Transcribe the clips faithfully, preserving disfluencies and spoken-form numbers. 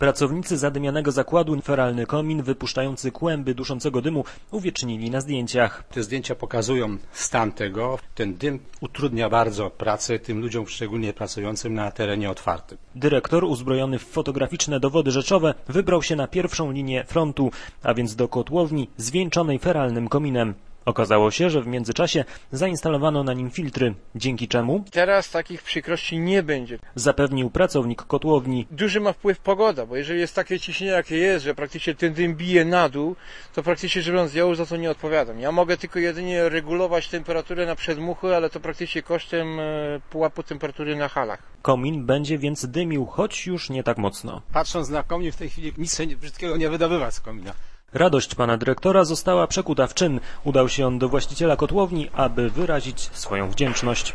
Pracownicy zadymianego zakładu feralny komin wypuszczający kłęby duszącego dymu uwiecznili na zdjęciach. Te zdjęcia pokazują stan tego. Ten dym utrudnia bardzo pracę tym ludziom, szczególnie pracującym na terenie otwartym. Dyrektor, uzbrojony w fotograficzne dowody rzeczowe, wybrał się na pierwszą linię frontu, a więc do kotłowni zwieńczonej feralnym kominem. Okazało się, że w międzyczasie zainstalowano na nim filtry, dzięki czemu teraz takich przykrości nie będzie. Zapewnił pracownik kotłowni. Duży ma wpływ pogoda, bo jeżeli jest takie ciśnienie, jakie jest, że praktycznie ten dym bije na dół, to praktycznie rzecz biorąc, ja już za to nie odpowiadam. Ja mogę tylko jedynie regulować temperaturę na przedmuchy, ale to praktycznie kosztem pułapu temperatury na halach. Komin będzie więc dymił, choć już nie tak mocno. Patrząc na komin, w tej chwili nic się brzydkiego nie wydobywa z komina. Radość pana dyrektora została przekuta w czyn. Udał się on do właściciela kotłowni, aby wyrazić swoją wdzięczność.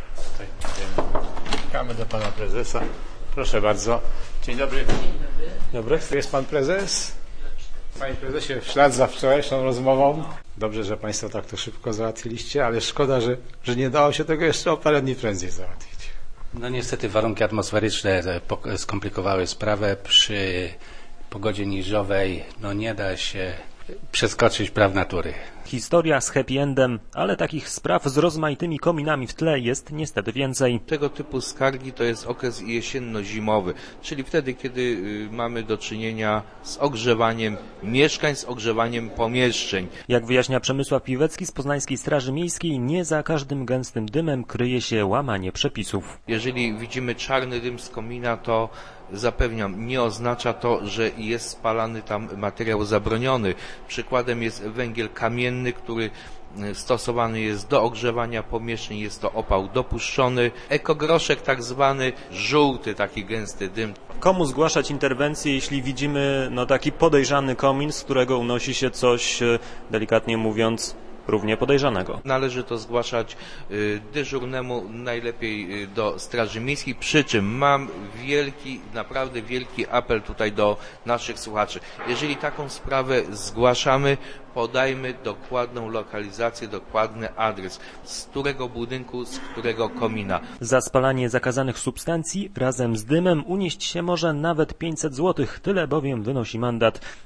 Czekamy do pana prezesa. Proszę bardzo. Dzień dobry. Dzień dobry. Dobry. Jest pan prezes? Panie prezesie, w ślad za wczorajszą rozmową. Dobrze, że państwo tak to szybko załatwiliście, ale szkoda, że, że nie dało się tego jeszcze o parę dni prędzej załatwić. No niestety warunki atmosferyczne skomplikowały sprawę. Przy pogodzie niżowej no nie da się przeskoczyć praw natury. Historia z happy endem, ale takich spraw z rozmaitymi kominami w tle jest niestety więcej. Tego typu skargi to jest okres jesienno-zimowy, czyli wtedy, kiedy mamy do czynienia z ogrzewaniem mieszkań, z ogrzewaniem pomieszczeń. Jak wyjaśnia Przemysław Piwecki z Poznańskiej Straży Miejskiej, nie za każdym gęstym dymem kryje się łamanie przepisów. Jeżeli widzimy czarny dym z komina, to zapewniam, nie oznacza to, że jest spalany tam materiał zabroniony. Przykładem jest węgiel kamienny, który stosowany jest do ogrzewania pomieszczeń, jest to opał dopuszczony. Ekogroszek tak zwany, żółty taki gęsty dym. Komu zgłaszać interwencję, jeśli widzimy no, taki podejrzany komin, z którego unosi się coś, delikatnie mówiąc, równie podejrzanego? Należy to zgłaszać y, dyżurnemu, najlepiej y, do Straży Miejskiej, przy czym mam wielki, naprawdę wielki apel tutaj do naszych słuchaczy. Jeżeli taką sprawę zgłaszamy, podajmy dokładną lokalizację, dokładny adres, z którego budynku, z którego komina. Za spalanie zakazanych substancji razem z dymem unieść się może nawet pięćset złotych, tyle bowiem wynosi mandat.